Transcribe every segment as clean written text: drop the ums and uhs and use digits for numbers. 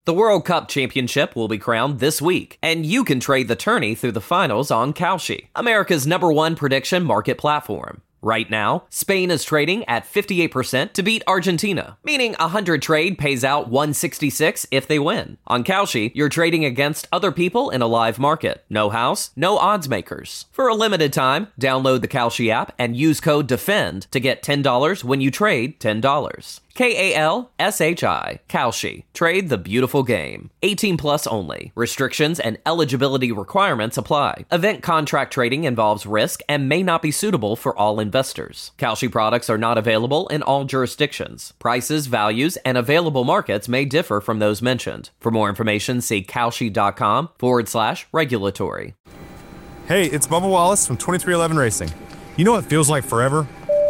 The World Cup Championship will be crowned this week, and you can trade the tourney through the finals on Kalshi, America's #1 prediction market platform. Right now, Spain is trading at 58% to beat Argentina, meaning 100 trade pays out 166 if they win. On Kalshi, you're trading against other people in a live market. No house, no odds makers. For a limited time, download the Kalshi app and use code DEFEND to get $10 when you trade $10. Kalshi. Kalshi. Trade the beautiful game. 18 plus only. Restrictions and eligibility requirements apply. Event contract trading involves risk and may not be suitable for all investors. Kalshi products are not available in all jurisdictions. Prices, values, and available markets may differ from those mentioned. For more information, see kalshi.com/regulatory. Hey, it's Bubba Wallace from 2311 Racing. You know what feels like forever?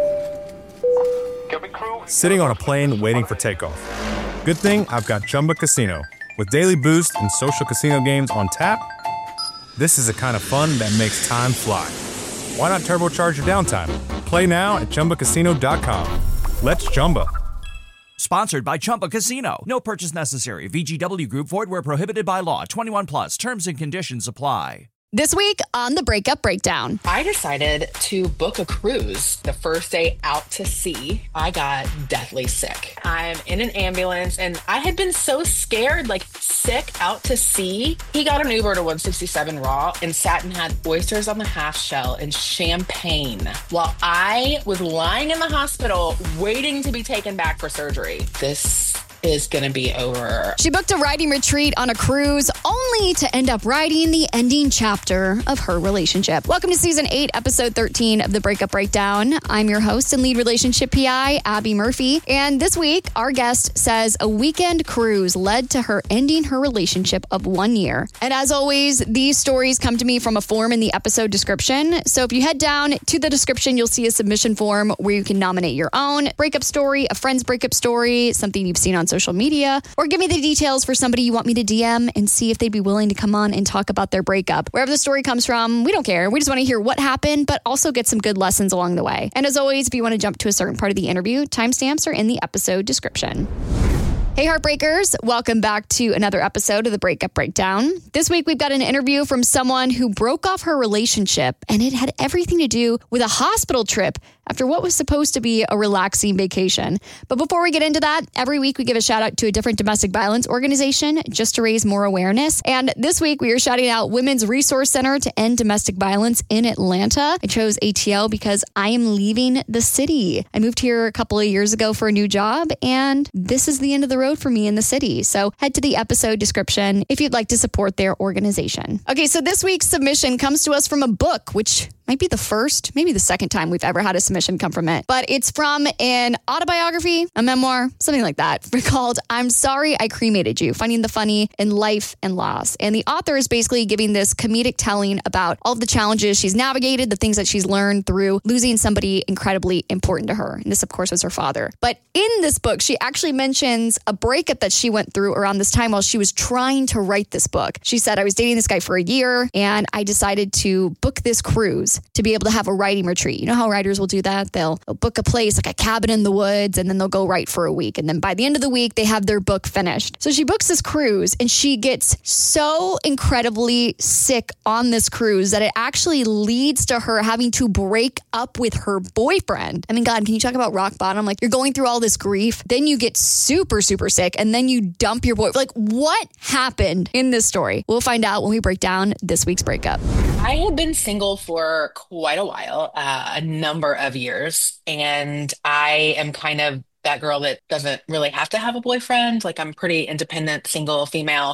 Sitting on a plane waiting for takeoff. Good thing I've got Chumba Casino. With daily boost and social casino games on tap, this is the kind of fun that makes time fly. Why not turbocharge your downtime? Play now at ChumbaCasino.com. Let's Chumba. Sponsored by Chumba Casino. No purchase necessary. VGW Group. Void where prohibited by law. 21 plus. Terms and conditions apply. This week on the Breakup Breakdown. I decided to book a cruise. The first day out to sea, I got deathly sick. I'm in an ambulance and I had been so scared, like sick out to sea. He got an Uber to 167 Raw and sat and had oysters on the half shell and champagne while I was lying in the hospital waiting to be taken back for surgery. This is going to be over. She booked a riding retreat on a cruise only to end up writing the ending chapter of her relationship. Welcome to Season 8, Episode 13 of The Breakup Breakdown. I'm your host and lead relationship PI, Abby Murphy. And this week, our guest says a weekend cruise led to her ending her relationship of 1 year. And as always, these stories come to me from a form in the episode description. So if you head down to the description, you'll see a submission form where you can nominate your own breakup story, a friend's breakup story, something you've seen on social media, or give me the details for somebody you want me to DM and see if they'd be willing to come on and talk about their breakup. Wherever the story comes from, we don't care. We just want to hear what happened, but also get some good lessons along the way. And as always, if you want to jump to a certain part of the interview, timestamps are in the episode description. Hey, Heartbreakers. Welcome back to another episode of The Breakup Breakdown. This week, we've got an interview from someone who broke off her relationship, and it had everything to do with a hospital trip after what was supposed to be a relaxing vacation. But before we get into that, every week we give a shout out to a different domestic violence organization just to raise more awareness. And this week we are shouting out Women's Resource Center to End Domestic Violence in Atlanta. I chose ATL because I am leaving the city. I moved here a couple of years ago for a new job, and this is the end of the road for me in the city. So head to the episode description if you'd like to support their organization. Okay, so this week's submission comes to us from a book, which might be the first, maybe the second time we've ever had a submission come from it. But it's from an autobiography, a memoir, something like that, called I'm Sorry I Cremated You, Finding the Funny in Life and Loss. And the author is basically giving this comedic telling about all of the challenges she's navigated, the things that she's learned through losing somebody incredibly important to her. And this, of course, was her father. But in this book, she actually mentions a breakup that she went through around this time while she was trying to write this book. She said, I was dating this guy for a year, and I decided to book this cruise to be able to have a writing retreat. You know how writers will do that? They'll book a place like a cabin in the woods, and then they'll go write for a week. And then by the end of the week, they have their book finished. So she books this cruise, and she gets so incredibly sick on this cruise that it actually leads to her having to break up with her boyfriend. I mean, God, can you talk about rock bottom? Like, you're going through all this grief, then you get super, super sick, and then you dump your boy. Like, what happened in this story? We'll find out when we break down this week's breakup. I had been single for quite a while, a number of years, and I am kind of that girl that doesn't really have to have a boyfriend. Like, I'm pretty independent, single female,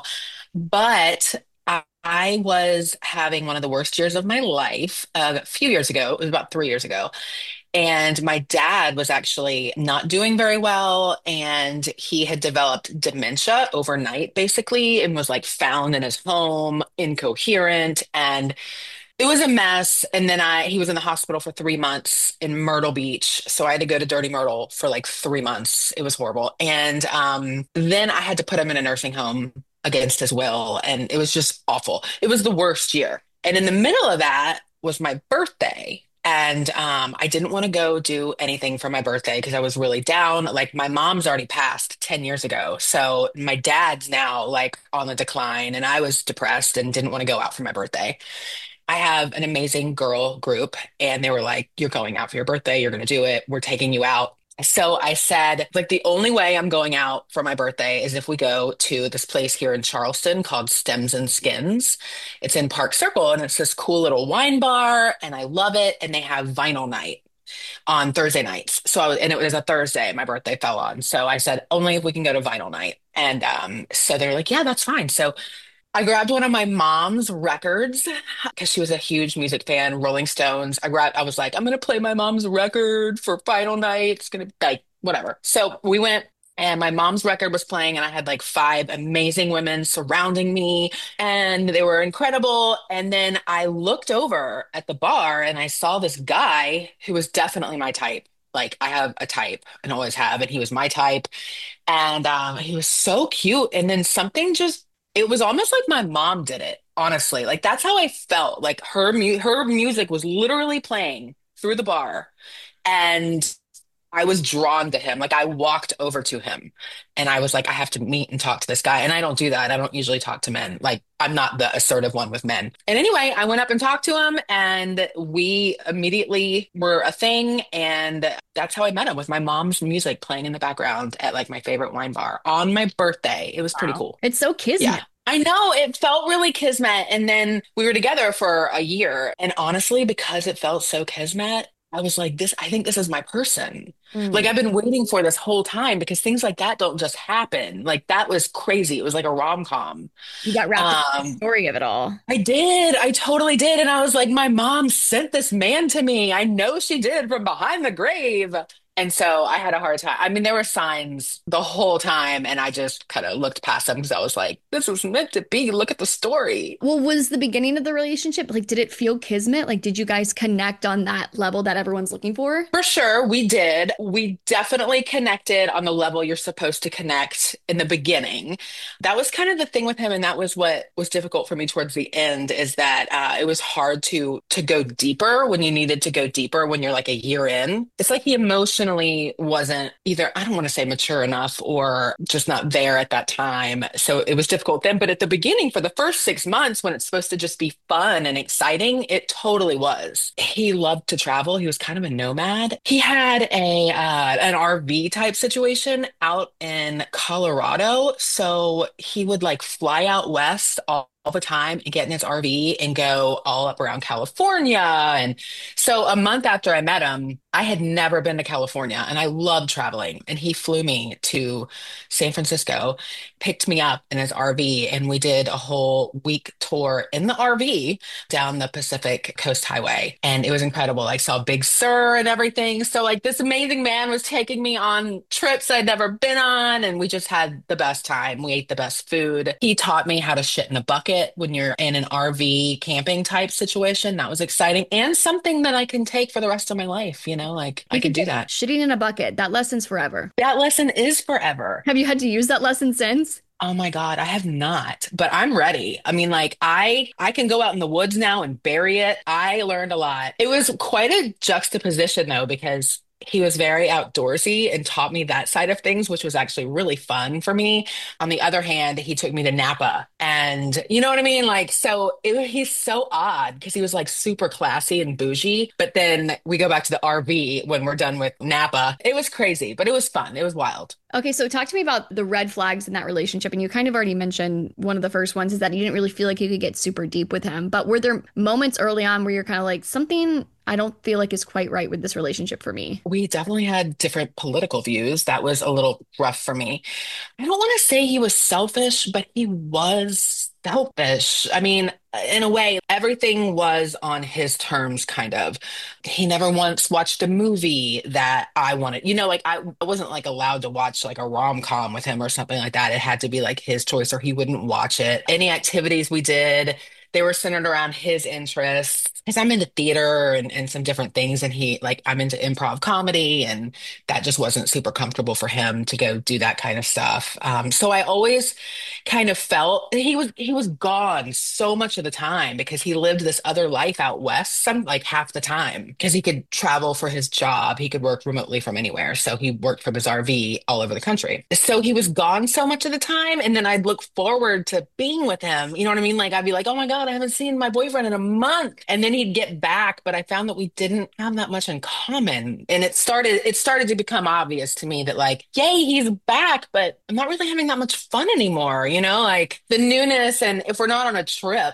but I was having one of the worst years of my life a few years ago. It was about 3 years ago. And my dad was actually not doing very well, and he had developed dementia overnight, basically, and was like found in his home, incoherent, and it was a mess. And then he was in the hospital for 3 months in Myrtle Beach. So I had to go to Dirty Myrtle for like 3 months. It was horrible. And then I had to put him in a nursing home against his will. And it was just awful. It was the worst year. And in the middle of that was my birthday. And I didn't want to go do anything for my birthday because I was really down. Like my mom's already passed 10 years ago. So my dad's now like on the decline and I was depressed and didn't want to go out for my birthday. I have an amazing girl group and they were like, you're going out for your birthday. You're going to do it. We're taking you out. So I said, like, the only way I'm going out for my birthday is if we go to this place here in Charleston called Stems and Skins. It's in Park Circle and it's this cool little wine bar and I love it. And they have vinyl night on Thursday nights. And it was a Thursday, my birthday fell on. So I said, only if we can go to vinyl night. And so they're like, yeah, that's fine. So I grabbed one of my mom's records because she was a huge music fan, Rolling Stones. I was like, I'm going to play my mom's record for final night. It's going to like whatever. So we went and my mom's record was playing and I had like five amazing women surrounding me and they were incredible. And then I looked over at the bar and I saw this guy who was definitely my type. Like I have a type and always have, and he was my type. And he was so cute. And then it was almost like my mom did it, honestly. Like that's how I felt. Like her music was literally playing through the bar. And I was drawn to him. Like I walked over to him and I was like, I have to meet and talk to this guy. And I don't do that. I don't usually talk to men. Like I'm not the assertive one with men. And anyway, I went up and talked to him and we immediately were a thing. And that's how I met him, with my mom's music playing in the background at like my favorite wine bar on my birthday. It was pretty Wow. cool. It's so Yeah. kismet. I know it felt really kismet. And then we were together for a year. And honestly, because it felt so kismet, I was like, I think this is my person. Like Mm. I've been waiting for this whole time because things like that don't just happen. Like that was crazy. It was like a rom-com. You got wrapped up in the Um, story of it all. I did. I totally did. And I was like, my mom sent this man to me. I know she did from behind the grave. And so I had a hard time. I mean, there were signs the whole time, and I just kind of looked past them because I was like, this was meant to be. Look at the story. Well, was the beginning of the relationship like, did it feel kismet? Like, did you guys connect on that level that everyone's looking for? For sure, we did. We definitely connected on the level you're supposed to connect in the beginning. That was kind of the thing with him, and that was what was difficult for me towards the end, is that it was hard to go deeper when you needed to go deeper when you're like a year in. It's like he emotionally wasn't either, I don't want to say mature enough or just not there at that time. So it was difficult then. But at the beginning, for the first 6 months, when it's supposed to just be fun and exciting, it totally was. He loved to travel. He was kind of a nomad. He had an RV type situation out in Colorado. So he would like fly out west all the time and get in his RV and go all up around California. And so a month after I met him, I had never been to California and I loved traveling. And he flew me to San Francisco, picked me up in his RV, and we did a whole week tour in the RV down the Pacific Coast Highway. And it was incredible. I saw Big Sur and everything. So like this amazing man was taking me on trips I'd never been on. And we just had the best time. We ate the best food. He taught me how to shit in a bucket when you're in an RV camping type situation. That was exciting and something that I can take for the rest of my life. Like I You could could do get that. shitting in a bucket. That lesson's forever. That lesson is forever. Have you had to use that lesson since? Oh my God, I have not, but I'm ready. I mean, like I can go out in the woods now and bury it. I learned a lot. It was quite a juxtaposition though, because he was very outdoorsy and taught me that side of things, which was actually really fun for me. On the other hand, he took me to Napa and you know what I mean? Like, he's so odd because he was like super classy and bougie, but then we go back to the RV when we're done with Napa. It was crazy, but it was fun. It was wild. Okay, so talk to me about the red flags in that relationship. And you kind of already mentioned one of the first ones is that you didn't really feel like you could get super deep with him. But were there moments early on where you're kind of like, something I don't feel like is quite right with this relationship for me? We definitely had different political views. That was a little rough for me. I don't want to say he was selfish, but he was selfish. I mean, in a way, everything was on his terms, kind of. He never once watched a movie that I wanted. Like I wasn't like allowed to watch like a rom-com with him or something like that. It had to be like his choice or he wouldn't watch it. Any activities we did, they were centered around his interests. Because I'm into theater and some different things, and I'm into improv comedy, and that just wasn't super comfortable for him to go do that kind of stuff. So I always kind of felt he was gone so much of the time because he lived this other life out west, some like half the time, because he could travel for his job. He could work remotely from anywhere. So he worked from his RV all over the country. So he was gone so much of the time. And then I'd look forward to being with him. You know what I mean? Like I'd be like, oh my God, I haven't seen my boyfriend in a month. And then he'd get back, but I found that we didn't have that much in common. And it started to become obvious to me that like, yay, he's back, but I'm not really having that much fun anymore, like the newness. And if we're not on a trip,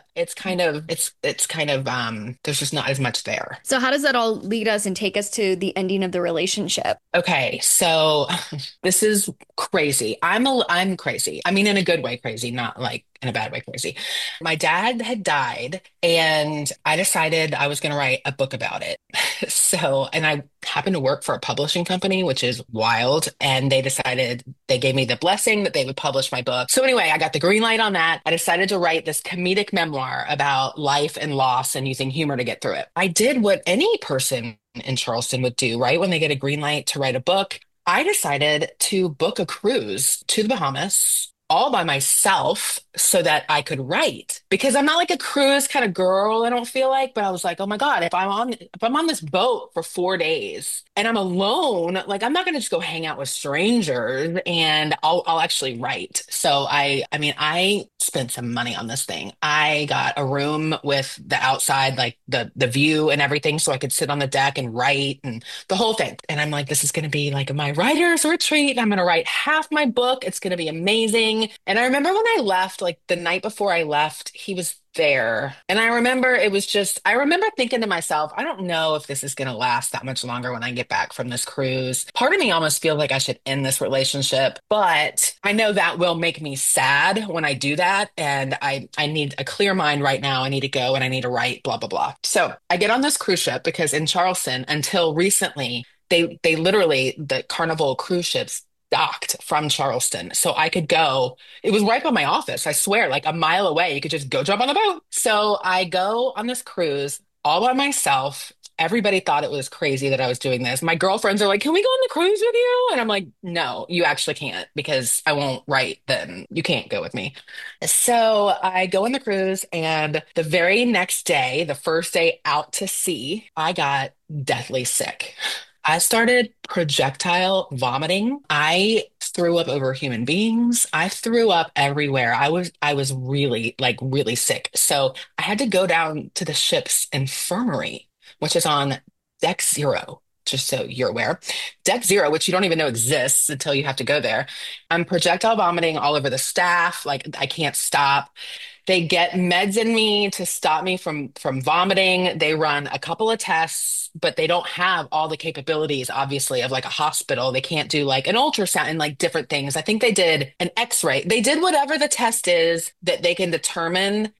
there's just not as much there. So how does that all lead us and take us to the ending of the relationship? Okay, so this is crazy. I'm crazy. I mean, in a good way, crazy, not like in a bad way, crazy. My dad had died, and I decided I was going to write a book about it. And I happened to work for a publishing company, which is wild. And they gave me the blessing that they would publish my book. So anyway, I got the green light on that. I decided to write this comedic memoir about life and loss and using humor to get through it. I did what any person in Charleston would do, right? When they get a green light to write a book, I decided to book a cruise to the Bahamas all by myself so that I could write, because I'm not like a cruise kind of girl, I don't feel like. But I was like, oh my God, if I'm on this boat for 4 days and I'm alone, like I'm not going to just go hang out with strangers, and I'll actually write. So I spent some money on this thing. I got a room with the outside, like the view and everything, so I could sit on the deck and write and the whole thing. And I'm like, this is going to be like my writer's retreat. I'm going to write half my book. It's going to be amazing. And I remember when I left, like the night before I left, he was there. And I remember thinking to myself, I don't know if this is going to last that much longer when I get back from this cruise. Part of me almost feels like I should end this relationship, but I know that will make me sad when I do that. And I need a clear mind right now. I need to go and I need to write, blah, blah, blah. So I get on this cruise ship because in Charleston, until recently, they literally, the Carnival cruise ships docked from Charleston. So I could go, it was right by my office. I swear, like a mile away, you could just go jump on the boat. So I go on this cruise all by myself. Everybody thought it was crazy that I was doing this. My girlfriends are like, can we go on the cruise with you? And I'm like, no, you actually can't, because I won't write then. You can't go with me. So I go on the cruise, and the very next day, the first day out to sea, I got deathly sick. I started projectile vomiting. I threw up over human beings. I threw up everywhere. I was really, like really sick. So I had to go down to the ship's infirmary, which is on deck zero, just so you're aware. Deck zero, which you don't even know exists until you have to go there. I'm projectile vomiting all over the staff. Like I can't stop. They get meds in me to stop me from vomiting. They run a couple of tests, but they don't have all the capabilities, obviously, of like a hospital. They can't do like an ultrasound and like different things. I think they did an X-ray. They did whatever the test is that they can determine.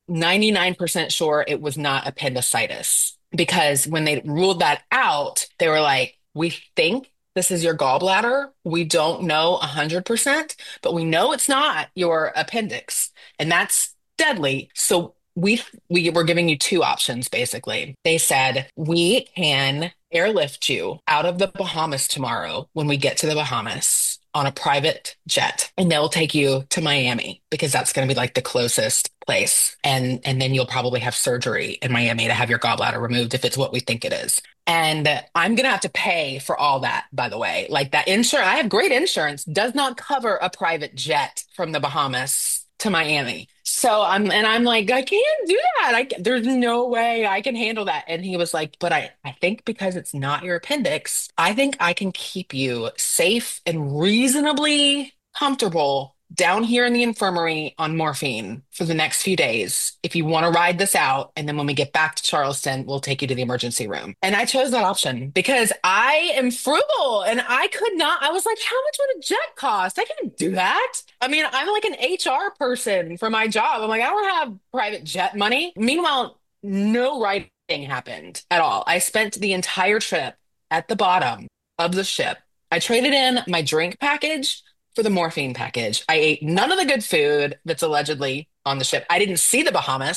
99% sure it was not appendicitis, because when they ruled that out, they were like, we think this is your gallbladder. We don't know 100%, but we know it's not your appendix. And that's deadly. So we were giving you two options, basically. They said, we can airlift you out of the Bahamas tomorrow when we get to the Bahamas on a private jet, and they'll take you to Miami, because that's going to be like the closest place. And then you'll probably have surgery in Miami to have your gallbladder removed if it's what we think it is. And I'm going to have to pay for all that, by the way. Like that insurance, I have great insurance, does not cover a private jet from the Bahamas to Miami. So I'm like, I can't do that. There's no way I can handle that. And he was like, but I think because it's not your appendix, I think I can keep you safe and reasonably comfortable down here in the infirmary on morphine for the next few days if you want to ride this out. And then when we get back to Charleston, we'll take you to the emergency room. And I chose that option because I am frugal, and I could not. I was like, how much would a jet cost? I can't do that. I mean, I'm like an HR person for my job. I'm like, I don't have private jet money. Meanwhile, no writing happened at all. I spent the entire trip at the bottom of the ship. I traded in my drink package for the morphine package. I ate none of the good food that's allegedly on the ship. I didn't see the Bahamas.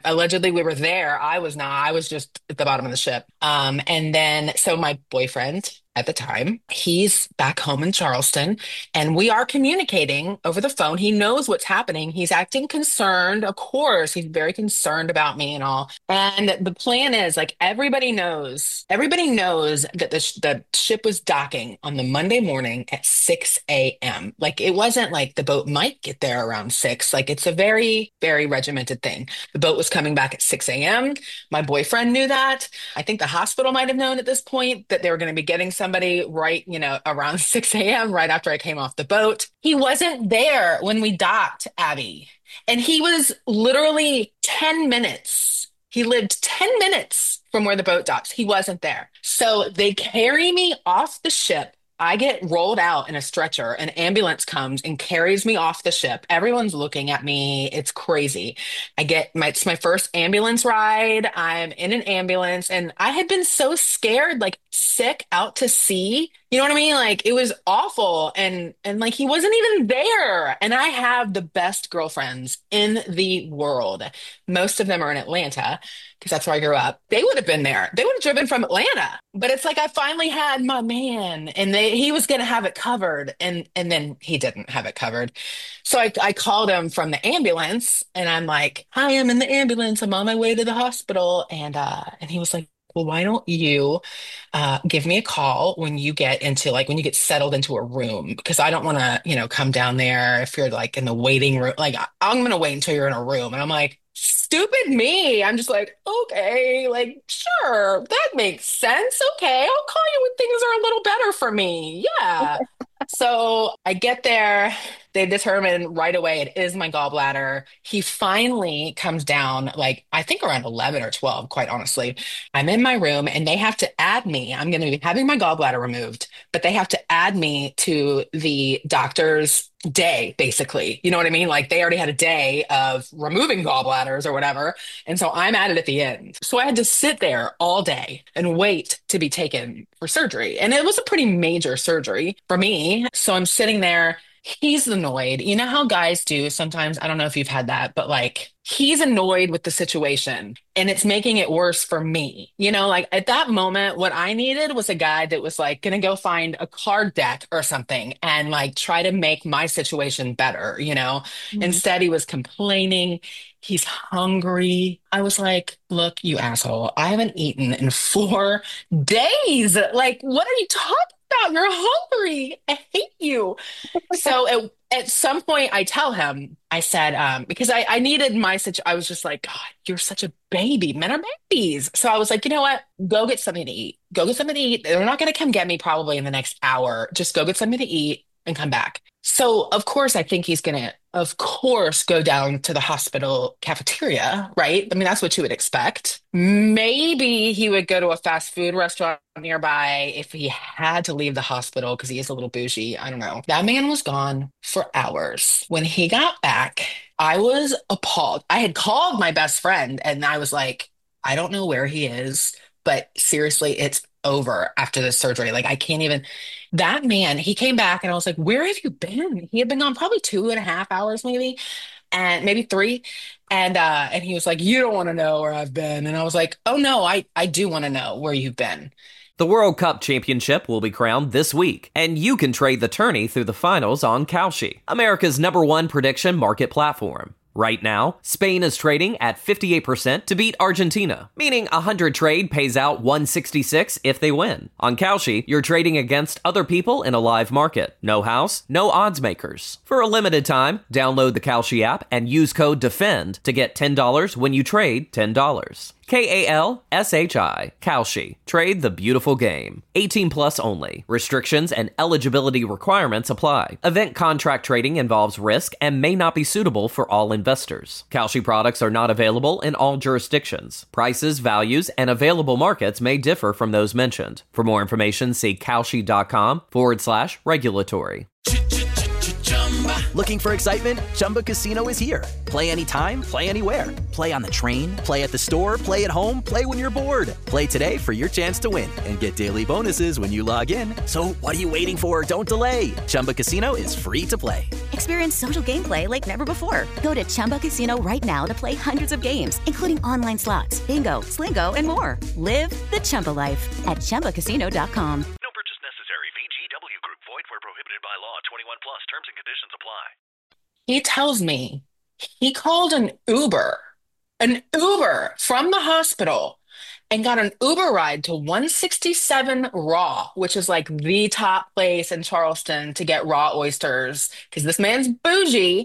Allegedly, we were there. I was not. I was just at the bottom of the ship. And then, so my boyfriend at the time, he's back home in Charleston, and we are communicating over the phone. He knows what's happening. He's acting concerned. Of course, he's very concerned about me and all. And the plan is like everybody knows that the ship was docking on the Monday morning at 6 a.m. Like it wasn't like the boat might get there around 6. Like it's a very, very regimented thing. The boat was coming back at 6 a.m. My boyfriend knew that. I think the hospital might have known at this point that they were going to be getting somebody right, around 6 a.m. right after I came off the boat. He wasn't there when we docked, Abby. And he was literally 10 minutes. He lived 10 minutes from where the boat docks. He wasn't there. So they carry me off the ship. I get rolled out in a stretcher. An ambulance comes and carries me off the ship. Everyone's looking at me. It's crazy. It's my first ambulance ride. I'm in an ambulance and I had been so scared, like sick out to sea. You know what I mean? Like it was awful. And like he wasn't even there. And I have the best girlfriends in the world. Most of them are in Atlanta because that's where I grew up. They would have been there. They would have driven from Atlanta. But it's like I finally had my man and he was going to have it covered. And then he didn't have it covered. So I called him from the ambulance and I'm like, hi, I'm in the ambulance. I'm on my way to the hospital. And he was like, well, why don't you give me a call when you get settled into a room? Because I don't want to, come down there if you're like in the waiting room. Like I'm going to wait until you're in a room. And I'm like, stupid me. I'm just like, okay, like, sure, that makes sense. Okay, I'll call you when things are a little better for me. Yeah. So I get there. They determine right away it is my gallbladder. He finally comes down, like, I think around 11 or 12, quite honestly. I'm in my room and they have to add me. I'm going to be having my gallbladder removed, but they have to add me to the doctor's day, basically. You know what I mean? Like they already had a day of removing gallbladders or whatever. And so I'm added at the end. So I had to sit there all day and wait to be taken for surgery. And it was a pretty major surgery for me. So I'm sitting there. He's annoyed. You know how guys do sometimes? I don't know if you've had that, but like he's annoyed with the situation and it's making it worse for me. Like at that moment, what I needed was a guy that was like going to go find a card deck or something and like try to make my situation better, Mm-hmm. Instead, he was complaining. He's hungry. I was like, look, you asshole, I haven't eaten in 4 days. Like, what are you talking about? You're hungry. I hate you. So at some point I tell him, I said, because I needed I was just like, God, you're such a baby. Men are babies. So I was like, you know what? Go get something to eat. Go get something to eat. They're not going to come get me probably in the next hour. Just go get something to eat and come back. So of course, I think he's going to, of course, go down to the hospital cafeteria, right? I mean, that's what you would expect. Maybe he would go to a fast food restaurant nearby if he had to leave the hospital because he is a little bougie. I don't know. That man was gone for hours. When he got back, I was appalled. I had called my best friend and I was like, I don't know where he is, but seriously, it's over after this surgery. Like I can't even, that man, he came back and I was like, where have you been? He had been gone probably 2.5 hours maybe, and maybe 3. And he was like, you don't want to know where I've been. And I was like, oh no, I do want to know where you've been. The World Cup Championship will be crowned this week, and you can trade the tourney through the finals on Kalshi, America's #1 prediction market platform. Right now, Spain is trading at 58% to beat Argentina, meaning 100 trade pays out 166 if they win. On Kalshi, you're trading against other people in a live market. No house, no odds makers. For a limited time, download the Kalshi app and use code DEFEND to get $10 when you trade $10. Kalshi. Kalshi. Trade the beautiful game. 18 plus only. Restrictions and eligibility requirements apply. Event contract trading involves risk and may not be suitable for all investors. Kalshi products are not available in all jurisdictions. Prices, values, and available markets may differ from those mentioned. For more information, see kalshi.com/regulatory. Looking for excitement? Chumba Casino is here. Play anytime, play anywhere. Play on the train, play at the store, play at home, play when you're bored. Play today for your chance to win and get daily bonuses when you log in. So what are you waiting for? Don't delay. Chumba Casino is free to play. Experience social gameplay like never before. Go to Chumba Casino right now to play hundreds of games, including online slots, bingo, Slingo, and more. Live the Chumba life at ChumbaCasino.com. No purchase necessary. VGW Group. Void where prohibited by law. 21 plus. Terms and conditions apply. He tells me he called an Uber from the hospital and got an Uber ride to 167 Raw, which is like the top place in Charleston to get raw oysters because this man's bougie.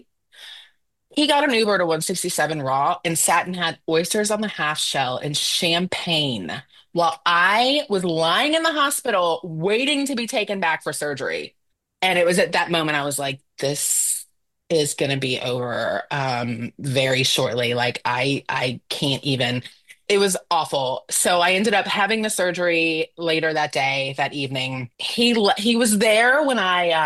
He got an Uber to 167 Raw and sat and had oysters on the half shell and champagne while I was lying in the hospital waiting to be taken back for surgery. And it was at that moment I was like, this is going to be over very shortly. Like I can't even. It was awful. So I ended up having the surgery later that day, that evening. He was there when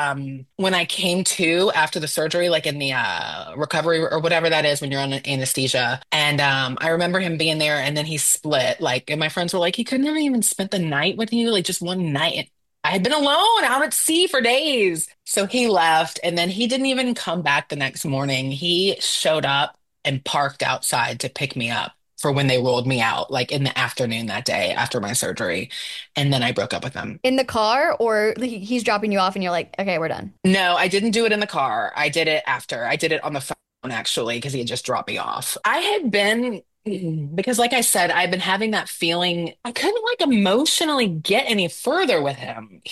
I came to after the surgery, like in the recovery or whatever that is when you're on anesthesia. And I remember him being there, and then he split. Like, and my friends were like, he couldn't have even spent the night with you, like just one night. I had been alone out at sea for days. So he left, and then he didn't even come back the next morning. He showed up and parked outside to pick me up for when they rolled me out, like in the afternoon that day after my surgery. And then I broke up with him. In the car, or he's dropping you off and you're like, okay, we're done? No, I didn't do it in the car. I did it after. I did it on the phone, actually, because he had just dropped me off. I had been, because like I said, I've been having that feeling. I couldn't like emotionally get any further with him.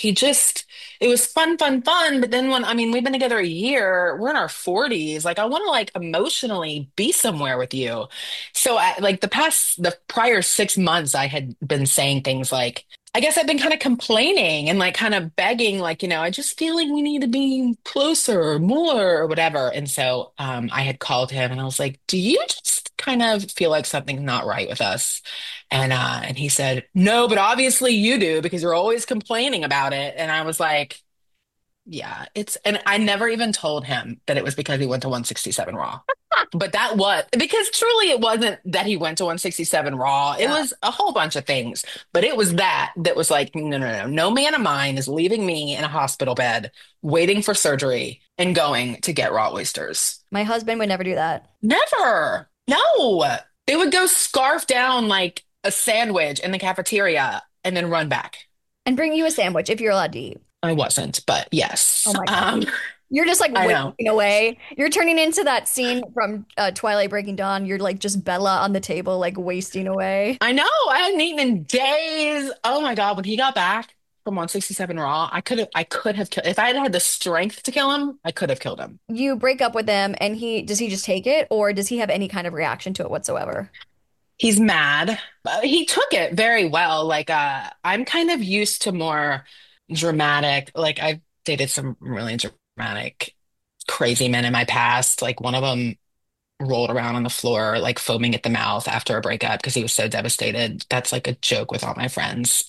It was fun. But then we've been together a year, we're in our 40s. Like I want to like emotionally be somewhere with you. So the prior 6 months, I had been saying things like, I guess I've been kind of complaining and like kind of begging, like, I just feel like we need to be closer or more or whatever. And so I had called him and I was like, do you just kind of feel like something's not right with us? And he said, no, but obviously you do because you're always complaining about it. And I was like, yeah, and I never even told him that it was because he went to 167 Raw. But because truly it wasn't that he went to 167 Raw. It was a whole bunch of things. But it was that was like, no. No man of mine is leaving me in a hospital bed, waiting for surgery and going to get raw oysters. My husband would never do that. Never. No. They would go scarf down like a sandwich in the cafeteria and then run back. And bring you a sandwich if you're allowed to eat. I wasn't, but yes. Oh my God. You're just like wasting away. You're turning into that scene from Twilight Breaking Dawn. You're like just Bella on the table, like wasting away. I know. I hadn't eaten in days. Oh my God. When he got back from 167 Raw, I could have killed. If I had had the strength to kill him, I could have killed him. You break up with him and does he just take it, or does he have any kind of reaction to it whatsoever? He's mad. He took it very well. Like, I'm kind of used to more dramatic. Like I've dated some really dramatic, crazy men in my past. Like one of them rolled around on the floor, like foaming at the mouth after a breakup because he was so devastated. That's like a joke with all my friends.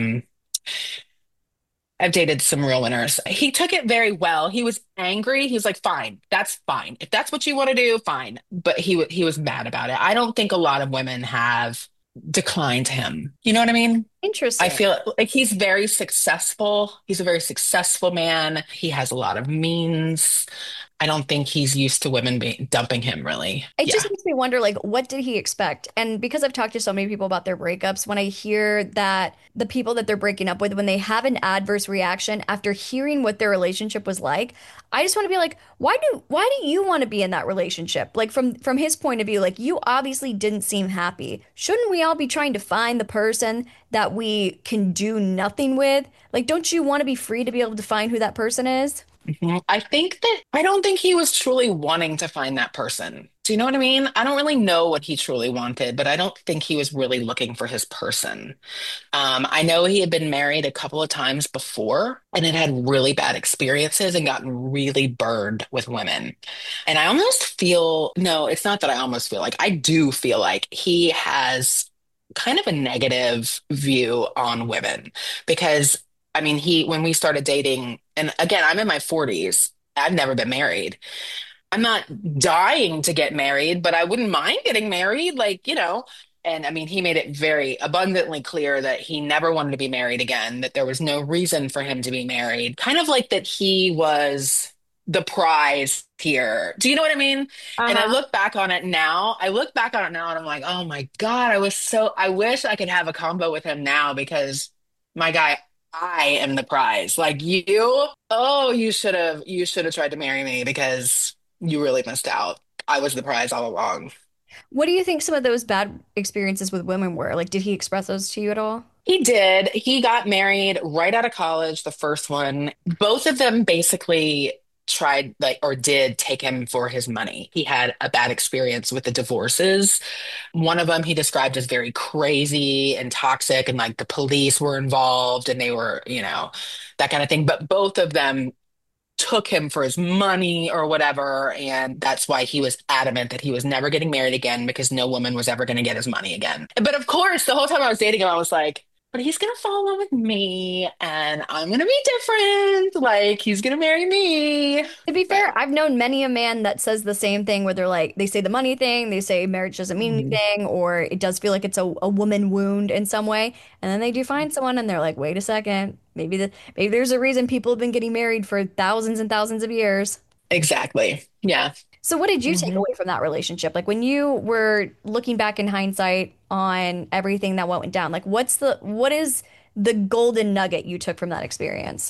I've dated some real winners. He took it very well. He was angry. He was like, fine, that's fine. If that's what you want to do, fine. But he was mad about it. I don't think a lot of women have declined him. You know what I mean? Interesting. I feel like he's very successful. He's a very successful man. He has a lot of means. I don't think he's used to women dumping him, really. It just makes me wonder, like, what did he expect? And because I've talked to so many people about their breakups, when I hear that the people that they're breaking up with, when they have an adverse reaction after hearing what their relationship was like, I just want to be like, why do you want to be in that relationship? Like from his point of view, like you obviously didn't seem happy. Shouldn't we all be trying to find the person that we can do nothing with? Like, don't you want to be free to be able to find who that person is? Mm-hmm. I don't think he was truly wanting to find that person. Do you know what I mean? I don't really know what he truly wanted, but I don't think he was really looking for his person. I know he had been married a couple of times before and had really bad experiences and gotten really burned with women. And I almost feel, no, it's not that I almost feel like, I do feel like he has kind of a negative view on women because when we started dating, and again, I'm in my 40s. I've never been married. I'm not dying to get married, but I wouldn't mind getting married, like, And I mean, he made it very abundantly clear that he never wanted to be married again, that there was no reason for him to be married. Kind of like that he was the prize here. Do you know what I mean? And Uh-huh. I look back on it now and I'm like, oh my God, I wish I could have a combo with him now because my guy, I am the prize. Like you should have tried to marry me because you really missed out. I was the prize all along. What do you think some of those bad experiences with women were? Like, did he express those to you at all? He did. He got married right out of college, the first one. Both of them basically tried, like, or did take him for his money. He had a bad experience with the divorces. One of them he described as very crazy and toxic, and like the police were involved and they were, that kind of thing. But both of them took him for his money or whatever. And that's why he was adamant that he was never getting married again because no woman was ever going to get his money again. But of course, the whole time I was dating him, I was like, but he's going to fall in love with me and I'm going to be different. Like, he's going to marry me. To be But fair, I've known many a man that says the same thing where they're like, they say the money thing, they say marriage doesn't mean mhm, anything, or it does feel like it's a woman wound in some way. And then they do find someone and they're like, wait a second, maybe there's a reason people have been getting married for thousands and thousands of years. exactly. Yeah. So what did you take hmm away from that relationship? Like when you were looking back in hindsight on everything that went down, like what is the golden nugget you took from that experience?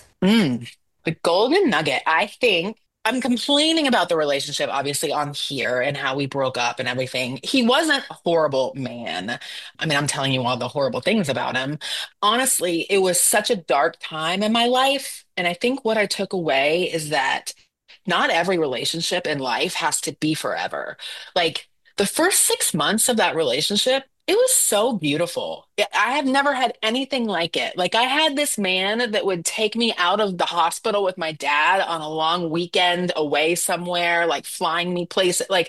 The golden nugget, I think. I'm complaining about the relationship, obviously, on here and how we broke up and everything. He wasn't a horrible man. I mean, I'm telling you all the horrible things about him. Honestly, it was such a dark time in my life. And I think what I took away is that not every relationship in life has to be forever. Like the first 6 months of that relationship, it was so beautiful. I have never had anything like it. Like I had this man that would take me out of the hospital with my dad on a long weekend away somewhere, like flying me places, like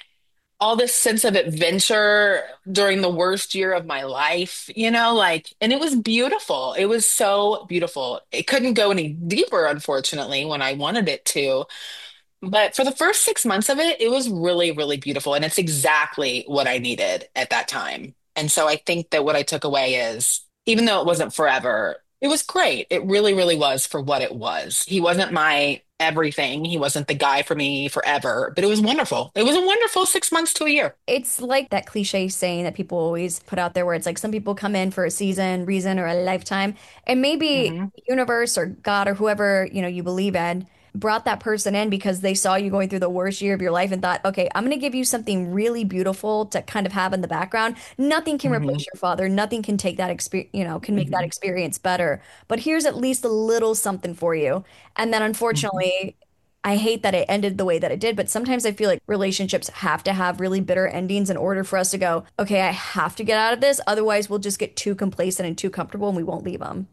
all this sense of adventure during the worst year of my life, like, and it was beautiful. It was so beautiful. It couldn't go any deeper, unfortunately, when I wanted it to. But for the first 6 months of it, it was really, really beautiful. And it's exactly what I needed at that time. And so I think that what I took away is, even though it wasn't forever, it was great. It really, really was for what it was. He wasn't my everything. He wasn't the guy for me forever, but it was wonderful. It was a wonderful 6 months to a year. It's like that cliche saying that people always put out there where it's like some people come in for a season, reason, or a lifetime. And maybe hmm the universe or God or whoever, you believe in brought that person in because they saw you going through the worst year of your life and thought, okay, I'm going to give you something really beautiful to kind of have in the background. Nothing can hmm replace your father. Nothing can take that experience, can make that hmm experience better. But here's at least a little something for you. And then hmm unfortunately, I hate that it ended the way that it did, but sometimes I feel like relationships have to have really bitter endings in order for us to go, okay, I have to get out of this. Otherwise, we'll just get too complacent and too comfortable and we won't leave them.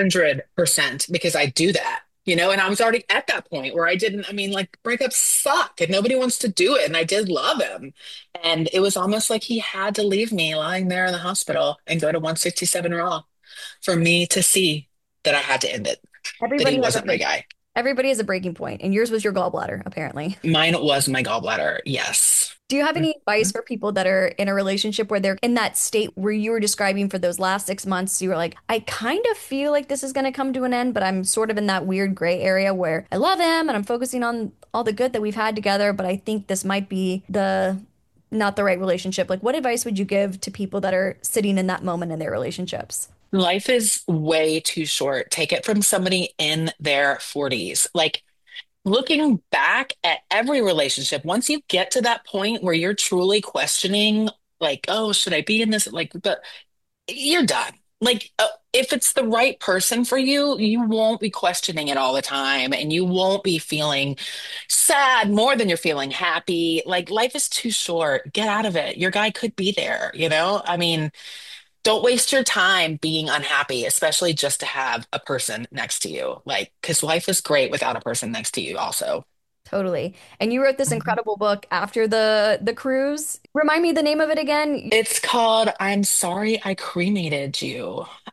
100% because I do that. And I was already at that point where I mean, like breakups suck and nobody wants to do it. And I did love him. And it was almost like he had to leave me lying there in the hospital and go to 167 Raw for me to see that I had to end it, that he Everybody has a wasn't my break. guy. Everybody has a breaking point, and yours was your gallbladder, apparently. Mine was my gallbladder. Yes. Do you have any advice Mhm. for people that are in a relationship where they're in that state where you were describing for those last 6 months? You were like, I kind of feel like this is going to come to an end, but I'm sort of in that weird gray area where I love him and I'm focusing on all the good that we've had together, but I think this might be the not the right relationship. Like, what advice would you give to people that are sitting in that moment in their relationships? Life is way too short. Take it from somebody in their 40s. Like, looking back at every relationship, once you get to that point where you're truly questioning, like, oh, should I be in this? Like, but you're done. Like, if it's the right person for you, you won't be questioning it all the time and you won't be feeling sad more than you're feeling happy. Like, life is too short. Get out of it. Your guy could be there, I mean, don't waste your time being unhappy, especially just to have a person next to you. Like, because life is great without a person next to you, also. Totally. And you wrote this Mhm. incredible book after the cruise. Remind me the name of it again. It's called I'm Sorry I Cremated You.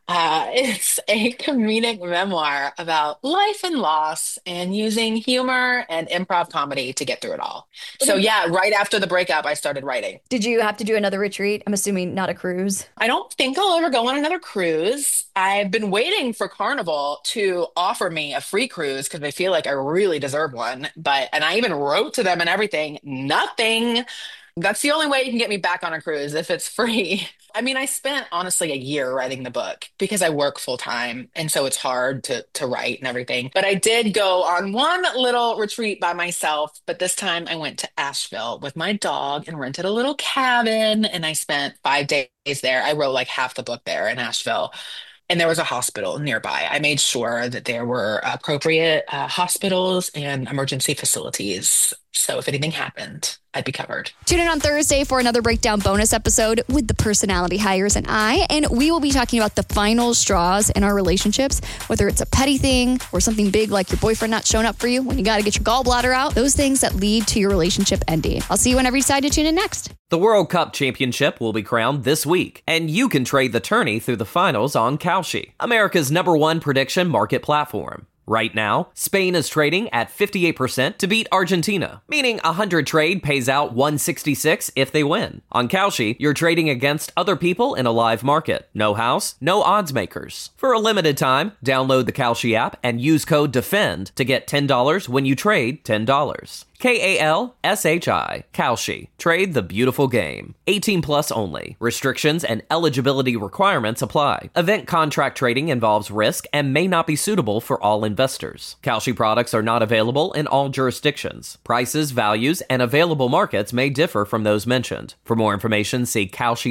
It's a comedic memoir about life and loss and using humor and improv comedy to get through it all. So, yeah, right after the breakup, I started writing. Did you have to do another retreat? I'm assuming not a cruise. I don't think I'll ever go on another cruise. I've been waiting for Carnival to offer me a free cruise because I feel like I really deserve one. And I even wrote to them and everything. Nothing. That's the only way you can get me back on a cruise if it's free. I mean, I spent honestly a year writing the book because I work full time. And so it's hard to write and everything. But I did go on one little retreat by myself. But this time I went to Asheville with my dog and rented a little cabin. And I spent 5 days there. I wrote like half the book there in Asheville. And there was a hospital nearby. I made sure that there were appropriate hospitals and emergency facilities. So if anything happened, I'd be covered. Tune in on Thursday for another breakdown bonus episode with the personality hires and I. And we will be talking about the final straws in our relationships, whether it's a petty thing or something big like your boyfriend not showing up for you when you got to get your gallbladder out. Those things that lead to your relationship ending. I'll see you whenever you decide to tune in next. The World Cup Championship will be crowned this week, and you can trade the tourney through the finals on Kalshi, America's #1 prediction market platform. Right now, Spain is trading at 58% to beat Argentina, meaning 100 trade pays out 166 if they win. On Kalshi, you're trading against other people in a live market. No house, no odds makers. For a limited time, download the Kalshi app and use code DEFEND to get $10 when you trade $10. Kalshi, Kalshi. Trade the beautiful game. 18 plus only. Restrictions and eligibility requirements apply. Event contract trading involves risk and may not be suitable for all investors. Kalshi products are not available in all jurisdictions. Prices, values, and available markets may differ from those mentioned. For more information, see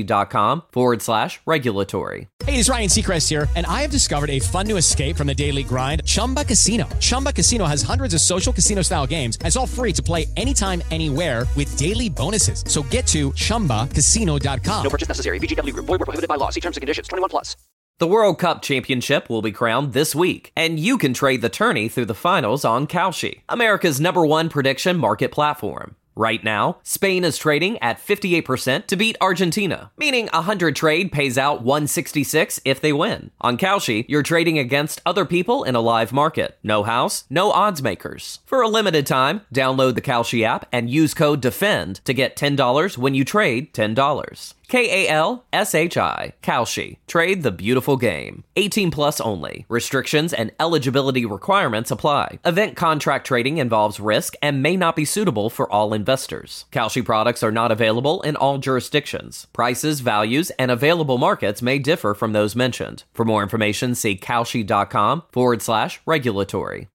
kalshi.com/regulatory. Hey, it's Ryan Seacrest here, and I have discovered a fun new escape from the daily grind, Chumba Casino. Chumba Casino has hundreds of social casino-style games, and it's all free to play anytime, anywhere with daily bonuses. So get to ChumbaCasino.com. No purchase necessary. VGW Group. Void where prohibited by law. See terms and conditions. 21 plus. The World Cup Championship will be crowned this week, and you can trade the tourney through the finals on Kalshi, America's #1 prediction market platform. Right now, Spain is trading at 58% to beat Argentina, meaning 100 trade pays out 166 if they win. On Kalshi, you're trading against other people in a live market. No house, no odds makers. For a limited time, download the Kalshi app and use code DEFEND to get $10 when you trade $10. Kalshi, Kalshi. Trade the beautiful game. 18 plus only. Restrictions and eligibility requirements apply. Event contract trading involves risk and may not be suitable for all investors. Kalshi products are not available in all jurisdictions. Prices, values, and available markets may differ from those mentioned. For more information, see kalshi.com/regulatory.